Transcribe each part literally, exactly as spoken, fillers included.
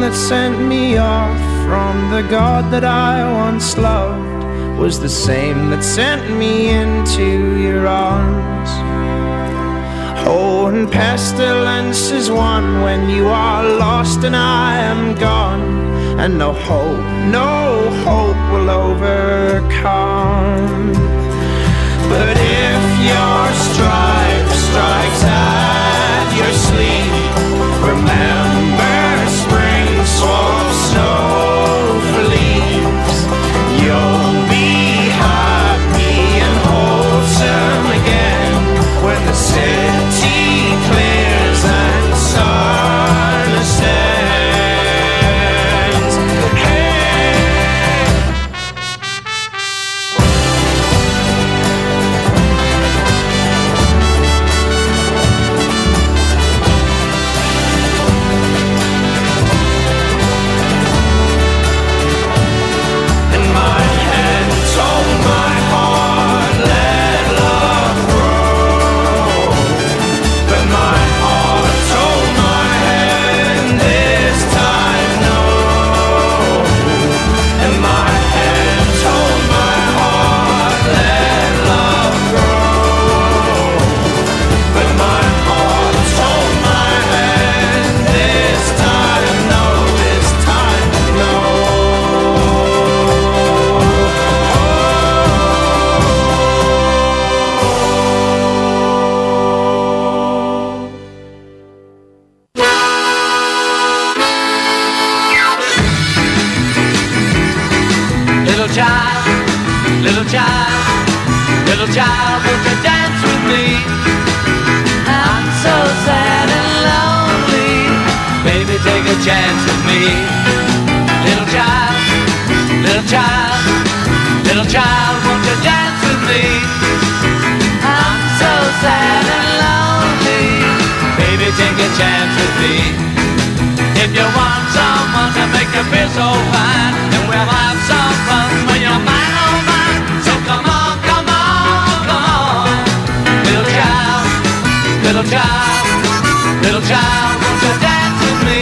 that sent me off from the God that I once loved was the same that sent me into your arms. Oh, and pestilence is one when you are lost and I am gone, and no hope, no hope will overcome. But if your stripe strikes at your sleep, remember spring swamp snow for leaves. You'll be happy and wholesome again when the city clears and the sun ascends. Hey! Chance with me, little child, little child, little child, won't you dance with me? I'm so sad and lonely, baby, take a chance with me. If you want someone to make you feel so fine, then we'll have some fun when you're mine, oh mine. So come on, come on, come on, little child, little child, little child, won't you dance with me?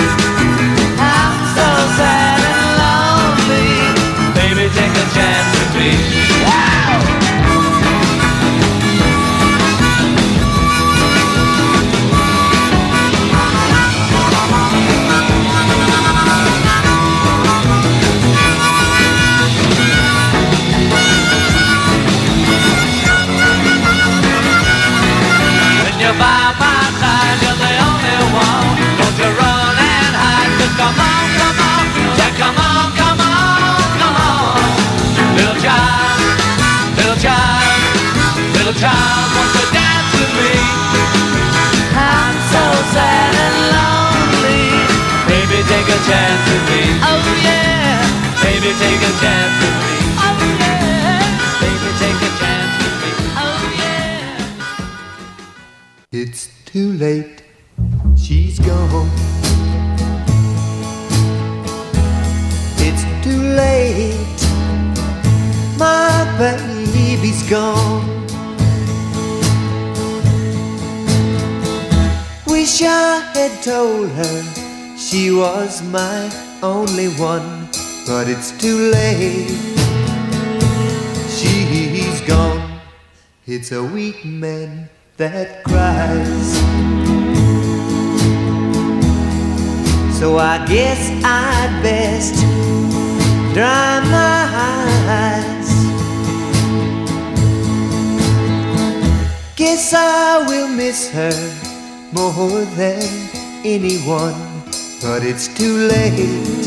Sad and lonely, baby, take a chance with me. Wow! When you're by my side, you're the only one. Don't you run and hide, 'cause come on, come on. Come on, come on, come on, little child, little child, little child, won't you dance with me? I'm so sad and lonely, baby, take a chance with me. Oh yeah, baby, take a chance with me. Oh yeah, baby, take a chance with me. Oh yeah. It's too late, she's gone. Too late, my baby's gone. Wish I had told her she was my only one, but it's too late, she's gone. It's a weak man that cries, so I guess I'd best dry my eyes. Guess I will miss her more than anyone, but it's too late,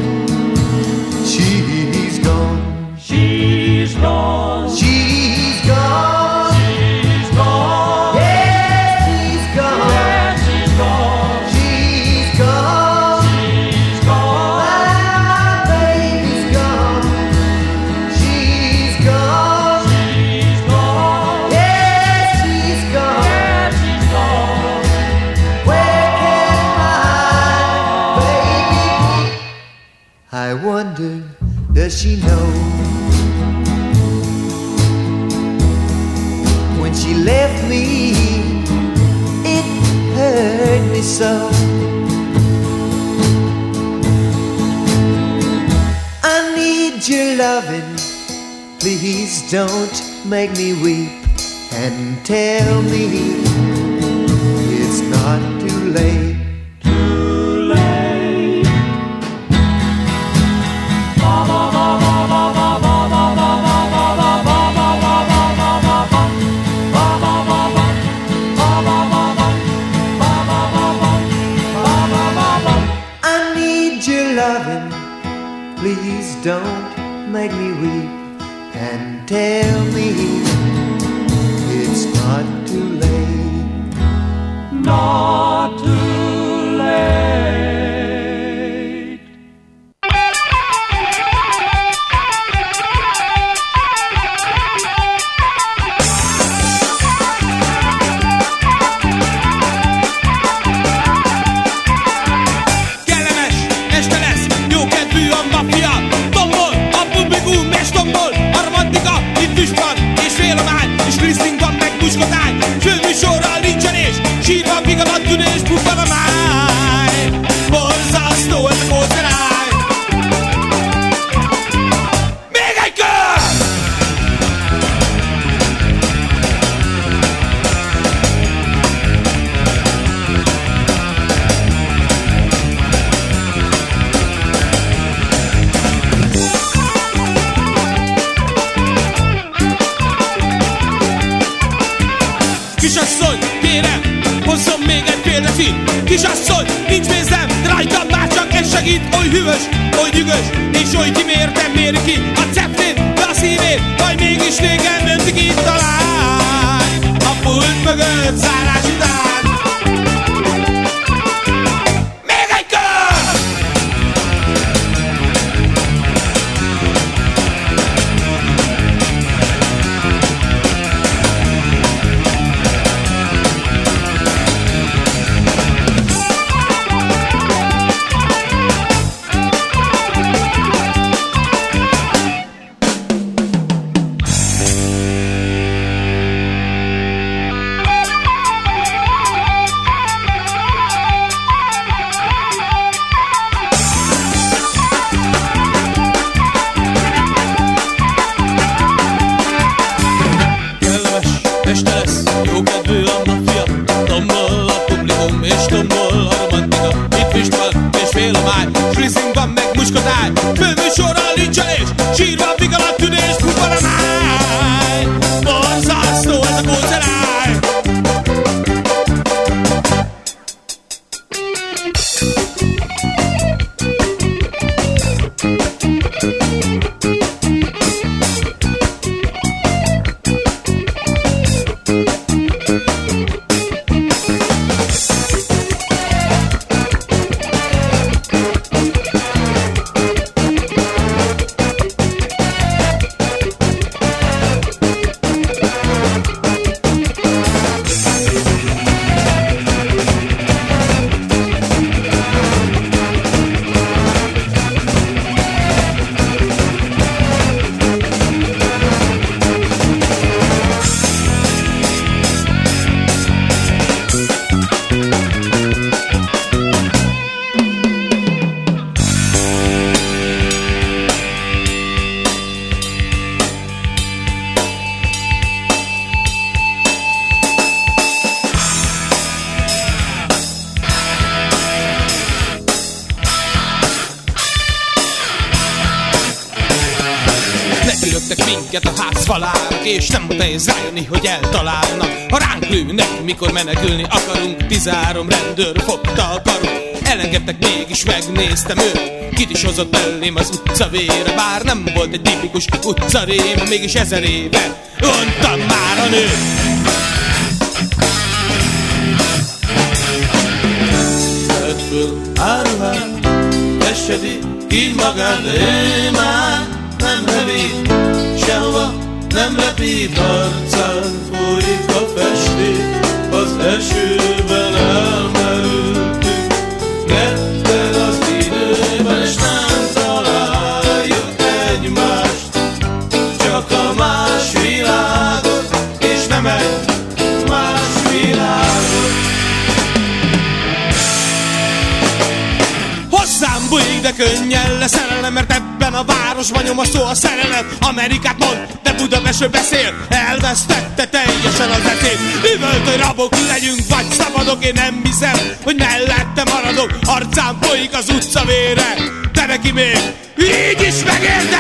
she's gone. She's gone. She's gone. She's gone. Yes, she's gone. Yes, she's gone. She's gone. She's gone. My baby's gone. She's gone. She's gone. Yes, she's gone. Yes, she's gone. Where can my baby be? I wonder, does she know? When she left me, it hurt me so. need your loving, please don't make me weep. And tell me it's not too late. Too late. Ba ba ba ba ba ba ba ba ba ba ba ba ba ba ba ba ba. Ba ba ba ba ba ba ba ba ba ba ba ba. I need your loving, please don't make me weep. And tell me it's not too late. Not too late. Kellemes este lesz, jókedvű a maffia. Tombol, a publikum és tombol. A romantika, itt füstban és félomány. És Krisztin van meg buskotány. Főműsorral nincsen és sírva vigadat tűnés, puffan a máj. Borzasztó ez a kóceráj. Még egy kör! Kisasszony, kérem, hozzon még egy fél deci. Kisasszony, nincs pénzem, de rajtam már csak ez segít. Oly hűvös, oly nyűgös, és oly kimértem méri ki a ceptét, de a szívét, majd mégis régen öntik itt a lány. A pult mögött zárás után. Még egy kör! Kellemes este lesz, jókedvű a maffia. Tombol a publikum és tombol a romantika. Itt füstban és félomány. Krisztin van meg muskotány. Főműsorral nincsen és sírva vigadat tűnés, puffan a máj. Borzasztó ez a kóceráj. Nekülöktek minket a házfalának, és nem nehéz rájönni, hogy eltalálnak. Ha ránk lőnek, mikor menekülni akarunk, tizárom rendőr fogta a karunk. Elengedtek, mégis megnéztem őt, kit is hozott belém az utca vére. Bár nem volt egy tipikus utcaréma, mégis ezer éve untam már a nőt. Vedd föl áruhát, esedi ki magát, de ő már nem hevít, sehova nem repít, arcán folyik a festék, az esőben elmerültünk, ketten az időben, és nem találjuk egymást, csak a más világot, és nem egy más világot. Hozzám bújik, de könnyen leszerelem, mert ebben a városban nyom a szó a szerelem. Amerikát mond, de Budapestről beszél. Elvesztette teljesen az eszét. Üvölt, hogy rabok legyünk, vagy szabadok. Én nem hiszem, hogy mellette maradok. Arcán folyik az utca vére, de neki még így is megérte.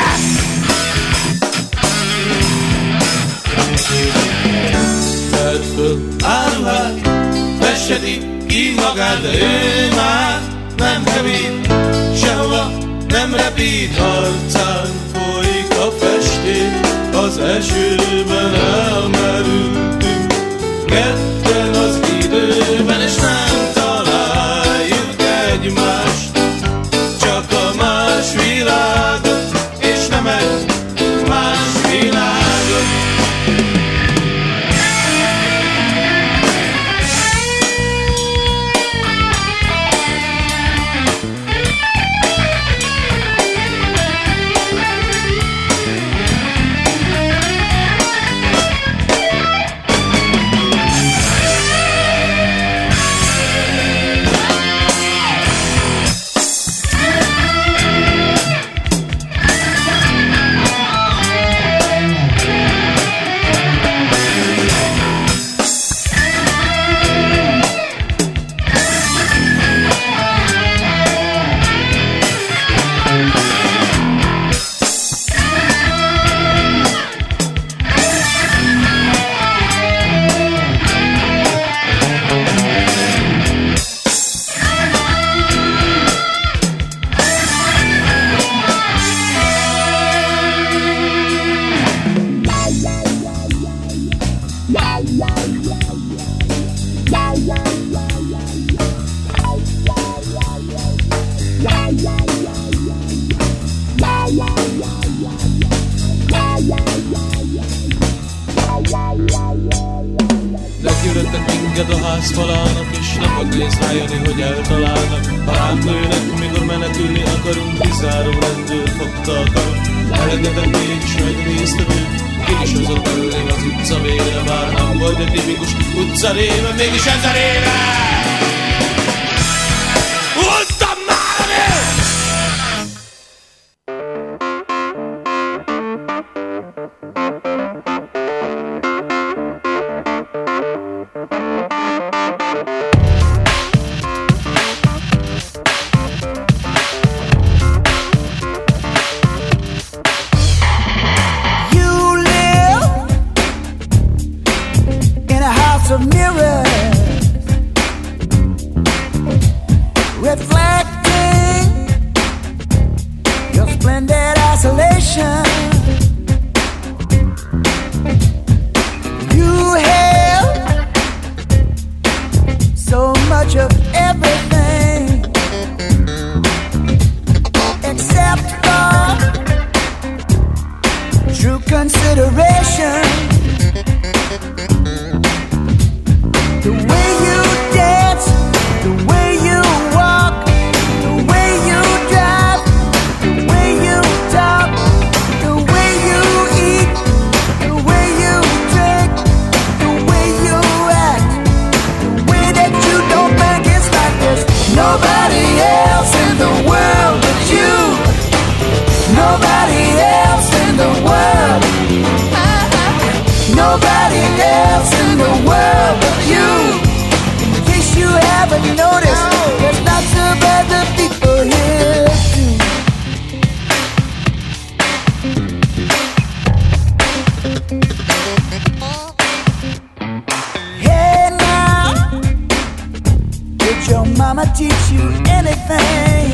Tedd föl áruhát, fessedi ki magát, de ő már nem kevít, sehova nem repít. Arcán folyik a festék, az esőben elmerültünk ketten az időben, és nem találjuk egymást, csak a más világot, és nem egy más világot. Mégis ezer éve voltam már én! You live in a house of mirrors, reflecting your splendid isolation. You have so much of everything except for true consideration. The way you dance, the way you walk, the way you drive, the way you talk, the way you eat, the way you drink, the way you act, the way that you don't think it's like this. Nobody else in the world but you. Nobody else in the world. Nobody else in the world but you. In case you haven't noticed, there's lots of other people here too. Hey now, did your mama teach you anything?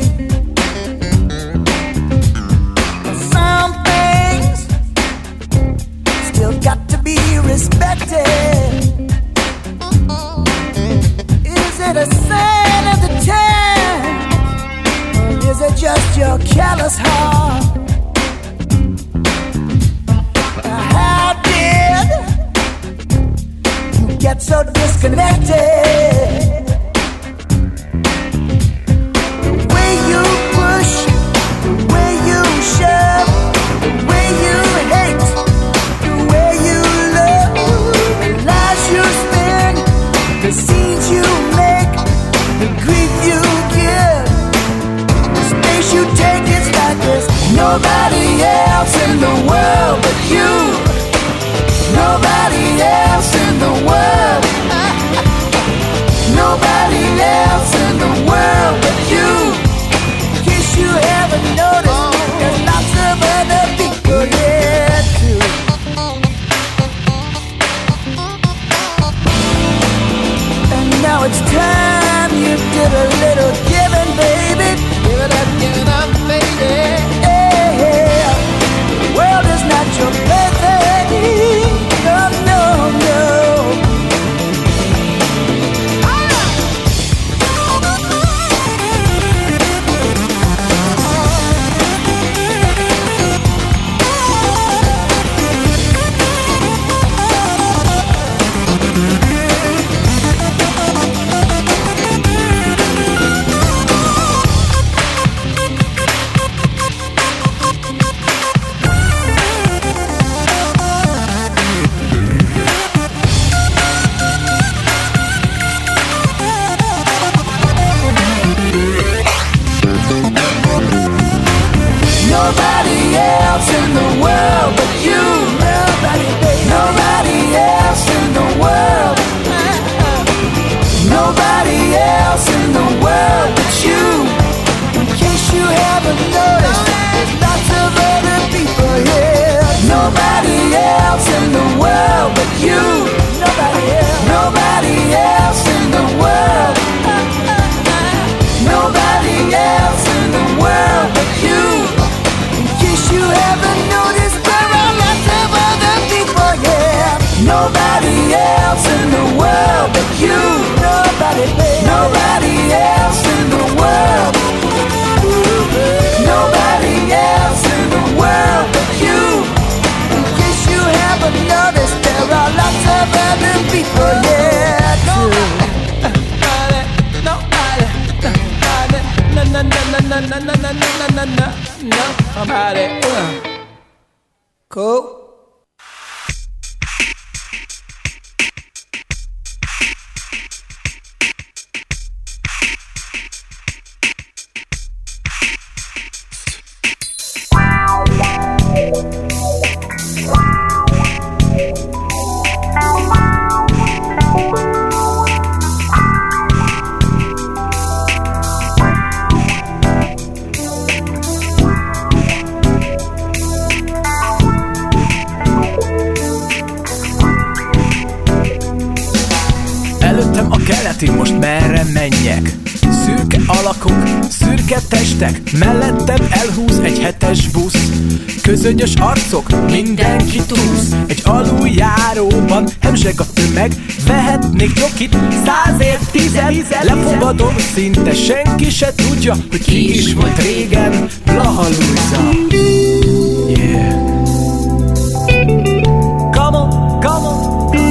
Some things still got to be respected. Is it a sign of the time, or is it just your callous heart? How did you get so disconnected? The way you push, the way you shove, the way you hate, the way you love, the lies you spin, the scenes you make, the grief you give, the space you take, it's like this. Nobody Oh yeah, true. No, no, no, no, no, no, no, no, no, no, no, nobody. Cool. Most merre menjek? Szürke alakok, szürke testek, mellettem elhúz egy hetes busz. Közönyös arcok, mindenki túsz. Egy aluljáróban hemzseg a tömeg. Vehetnék csokit százért tized. Lefogadom, szinte senki se tudja, hogy ki is volt régen Blaha Lujza. Yeah. Come on, come on.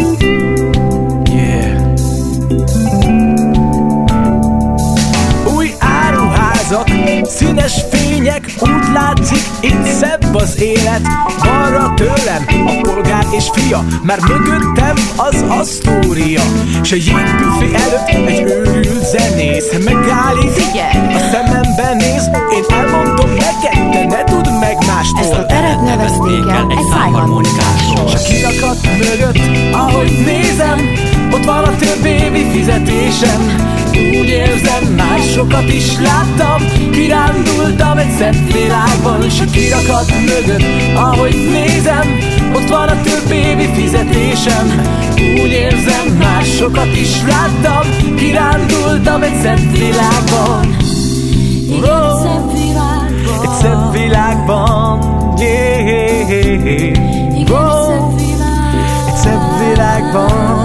Színes fények, úgy látszik, itt szebb az élet. Balra tőlem a polgár és fia, már mögöttem az Asztória. S a jégbüfé előtt egy őrült zenész megállít, figyelj! A szemembe néz, én elmondom neked, de ne tudd meg mástól. Ezt a teret nevezték el egy szájharmonikásról. S a kirakat mögött, ahogy nézem, ott van a több évi fizetésem. Úgy érzem, már sokat is láttam, kirándultam egy szebb világban. S a kirakat mögött, ahogy nézem, ott van a több évi fizetésem. Úgy érzem, már sokat is láttam, kirándultam egy szebb világban. Igen, egy szebb világban. Egy szebb világban, yeah. Igen, egy szebb világban. Egy szebb világban.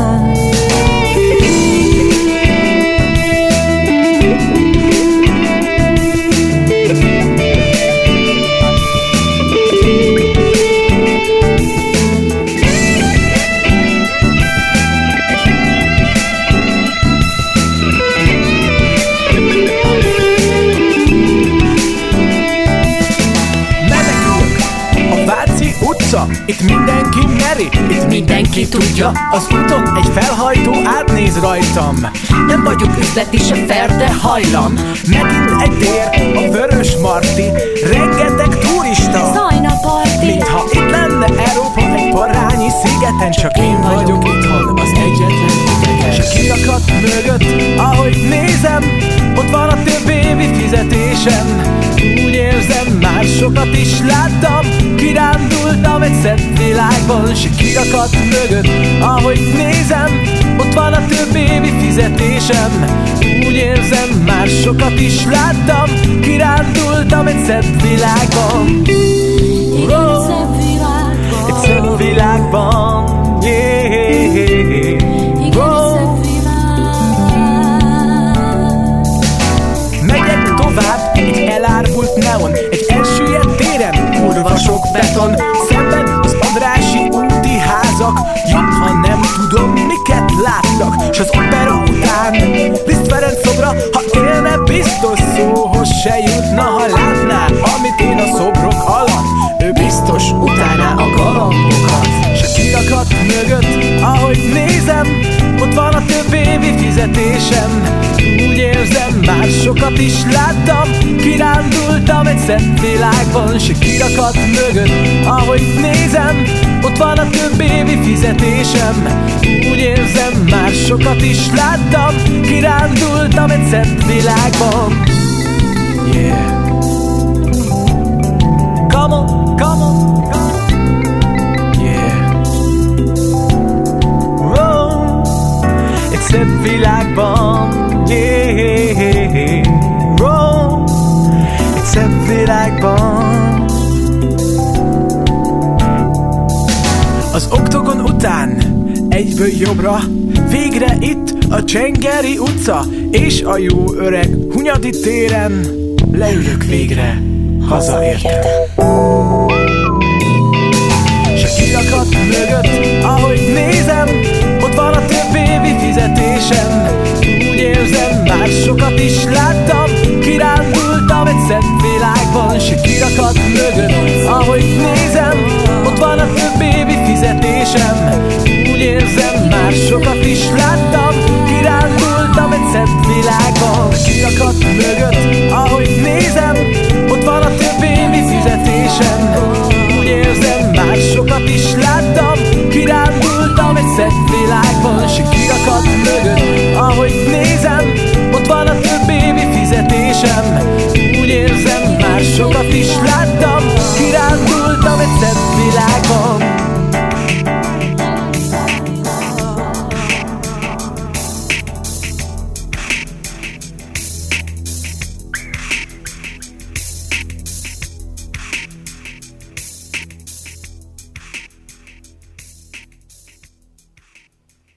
Itt mindenki meri, itt mindenki tudja. Az úton egy felhajtó átnéz rajtam. Nem vagyok üzleti se fair, de hajlam. Megint egy tér, a Vörös Marti. Rengeteg turista, Zajna parti. mintha itt lenne Európa egy parányi szigeten. Csak én vagyok itthon, az egyetlen idegen. S a kirakat mögött, ahogy nézem, ott van a több évi fizetésem. Úgy érzem, már sokat is láttam, kirándultam egy szebb világban. S a kirakat mögött, ahogy nézem, ott van a több évi fizetésem. Úgy érzem, már sokat is láttam, kirándultam egy szebb világban. Igen, egy szebb világban. Egy szebb világban, yeah. Igen, egy szebb világban. Megyek tovább, egy elárvult neon, egy elsüllyedt téren, kurva sok beton. Szemben az Andrássy úti házak, jobb, ha nem tudom, miket látnak. S az opera után Liszt Ferenc szobra, ha élne, biztos szóhoz se jutna. Ha látná, amit én a szobrok alatt, ő biztos utálná a galambokat. S a kirakat mögött, ahogy nézem, ott van a több évi fizetésem. Úgy érzem, már sokat is láttam, kirándultam egy szebb világban. S a kirakat mögött, ahogy nézem, ott van a több évi fizetésem. Úgy érzem, már sokat is láttam, kirándultam egy szebb világban. Yeah. Come on, come on, come on. Yeah. Roll. Egy szebb világban, yeah. Roll. Egy szebb világban. Az oktogon után egyből jobbra, végre itt a Csengeri utca, és a jó öreg Hunyadi téren leülök végre, hazaértem. S a kirakat mögött, ahogy nézem, ott van a több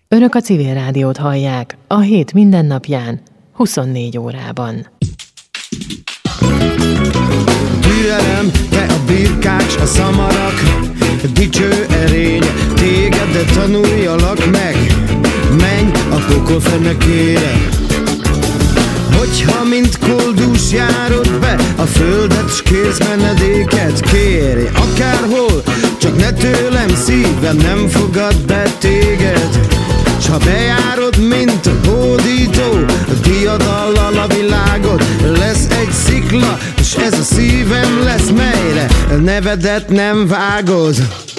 Önök a Civil Rádiót hallják a hét mindennapján, huszonnégy órában. Türelem, te a birkács, a szamarak, dicső erény, téged, de tanuljalak meg, menj a pokol fenekére. Hogyha mint koldus járod be a földet, s kérsz menedéket, kérj akárhol, csak ne tőlem, szívem nem fogad be téged. S ha bejárod, mint a hódító, a diadallal a világot, lesz egy szikla, és ez a szívem lesz, melyre a nevedet nem vágod.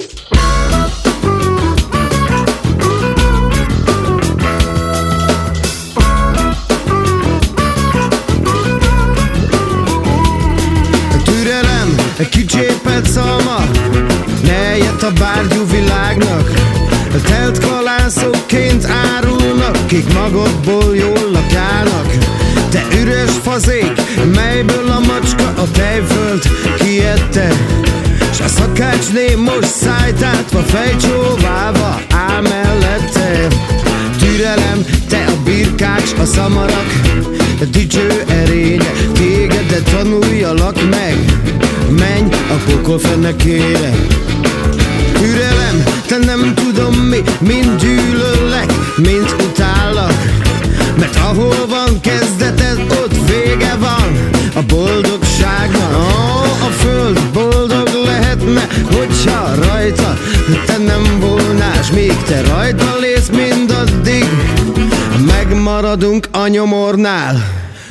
Türelem, kicsépelt szalma, ne jött a bárgyú világnak. Telt kalászokként árulnak, kik magadból jól lakálnak. Te üres fazék, melyből a macska a tejföld kiette, s a szakácsné most szájtátva, fejcsóválva áll mellette. Türelem, te a birkács, a szamarak, a dicső erénye, téged, de tanuljalak meg, menj a pokol fenekére. Türelem, te nem tudom mi, mind gyűlöllek, mind utállak, mert ahol van kezdeted, ott vége van a boldogságnak. Ó, a föld boldog lehetne, hogyha rajta te nem volnás, míg te rajta lész, mindaddig megmaradunk a nyomornál.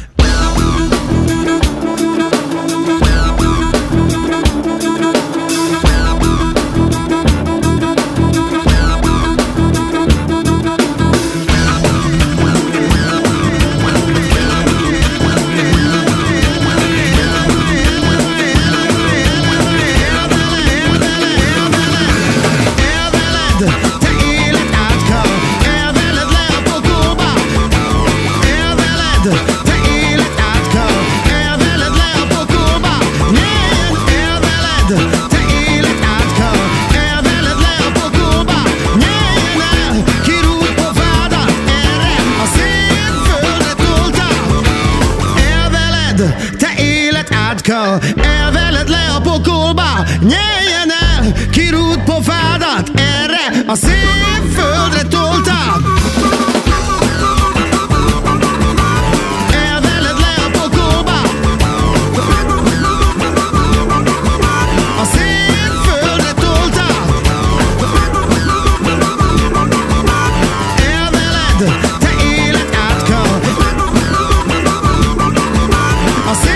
Elveled le a pokolba, nyeljen el, kirúd pofádat, erre a szép földre toltad. Elveled le a pokolba, a szép földre toltad. Elveled, te élet átka, a szép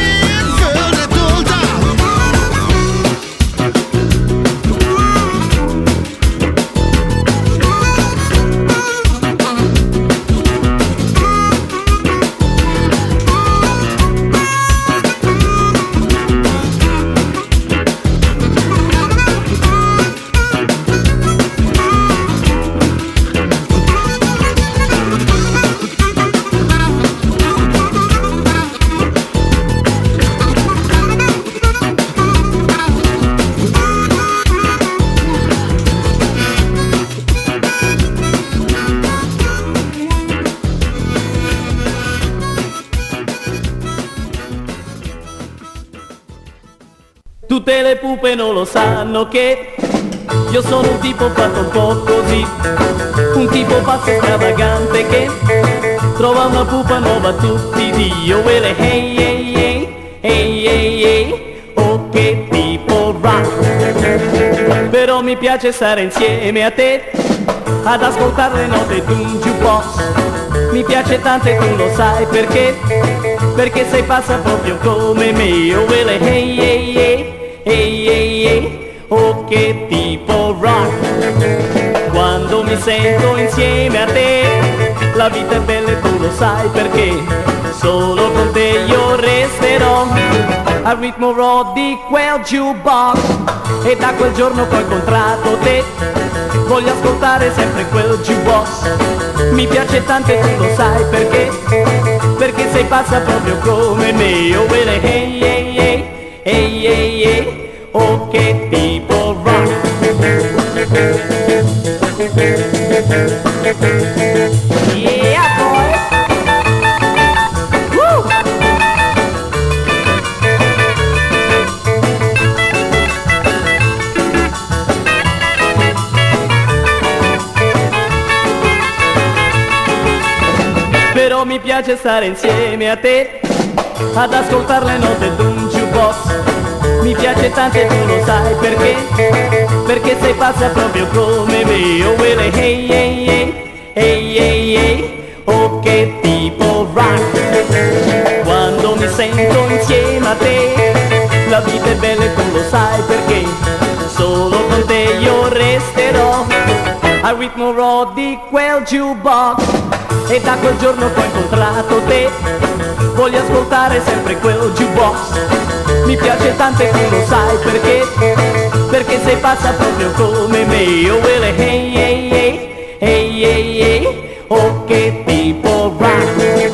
Tutte le pupe non lo sanno che io sono un tipo fatto un po' così, un tipo pazzo stravagante che trova una pupa nuova tutti i dì. Io quelle hey hey hey hey hey hey, oh che tipo rock. Però mi piace stare insieme a te, ad ascoltare le note d'un jukebox. Mi piace tanto e tu lo sai perché, perché sei pazza proprio come me. Io quelle hey hey hey hey hey hey, oh che tipo rock. Quando mi sento insieme a te, la vita è bella e tu lo sai perché, solo con te io resterò al ritmo raw di quel jukebox. E da quel giorno che ho incontrato te, voglio ascoltare sempre quel jukebox. Mi piace tanto e tu lo sai perché, perché sei pazza proprio come me. Oh well, hey hey hey hey hey hey, oh che tipo rock. Yeah, boy. Woo! Però mi piace stare insieme a te, ad ascoltare le note d'un jukebox. Mi piace tanto e tu lo sai perché, perché sei pazza proprio come me. Oh well, hey, hey, hey, hey, hey, hey, oh che tipo rock. Quando mi sento insieme a te, la vita è bella e tu lo sai perché, solo con te io resterò al ritmo raw di quel jukebox. E da quel giorno che ho incontrato te, voglio ascoltare sempre quel jukebox. Mi piace tanto e tu lo sai perché, perché sei pazza proprio come me. Oh well, hey, hey, hey, hey, hey, hey, oh che tipo rock.